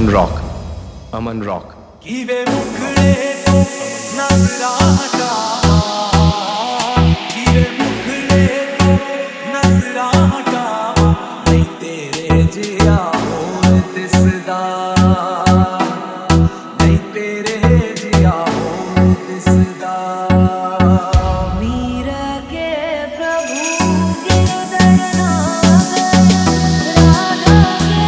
ਅਮਨ rock Aman rock ਕਿਵੇਂ ਮੁਖੜੇ ਤੋਂ ਨਜ਼ਰਾਂ ਹਟਾਵਾਂ ਕਿਵੇਂ ਮੁਖੜੇ ਤੋਂ ਨਜ਼ਰਾਂ ਹਟਾਵਾਂ ਨਹੀਂ ਤੇਰੇ ਜਿਹਾ ਹੋਰ ਦਿਸਦਾ ਨਹੀਂ ਤੇਰੇ ਜਿਹਾ ਹੋਰ ਦਿਸਦਾ मीरा के प्रभु के दरनाम राधा के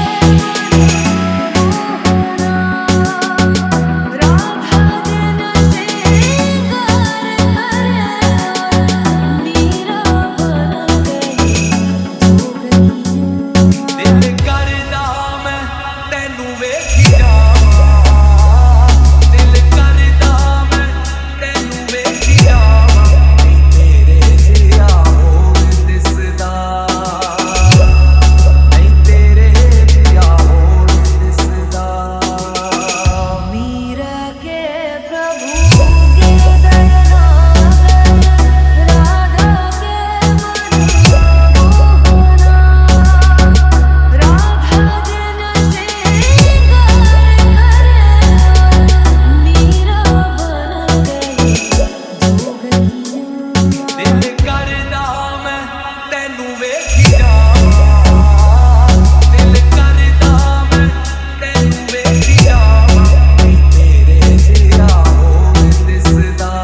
राधा दिन श्रृंगार करे मीरा बन गई जोगनी ਦਿਲ ਕਰਦਾ ਮੈਂ ਤੈਨੂੰ ਵੇਖੀ ਜਾਵਾਂ ਦਿਲ ਕਰਦਾ ਮੈਂ ਤੈਨੂੰ ਵੇਖੀ ਜਾਵਾਂ ਨਹੀਂ ਤੇਰੇ ਜਿਹਾ ਹੋਰ ਦਿਸਦਾ ਨਹੀਂ ਤੇਰੇ ਜਿਹਾ ਹੋਰ ਦਿਸਦਾ मीरा के प्रभु के दरनाम राधा के मनमोहना राधा दिन श्रृंगार करे मीरा बन गई जोगनी ਦਿਲ ਕਰਦਾ ਮੈਂ ਤੈਨੂੰ ਵੇਖੀ ਜਾਵਾਂ ਦਿਲ ਕਰਦਾ ਮੈਂ ਤੈਨੂੰ ਵੇਖੀ ਜਾਵਾਂ ਨਹੀਂ ਤੇਰੇ ਜਿਹਾ ਹੋਰ ਦਿਸਦਾ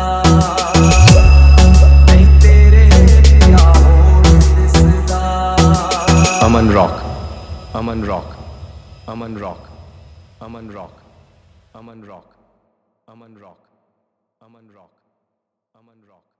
ਨਹੀਂ ਤੇਰੇ ਜਿਹਾ ਹੋਰ ਦਿਸਦਾ Aman rock Aman rock Aman rock Aman rock Aman rock Aman rock Aman rock Aman rock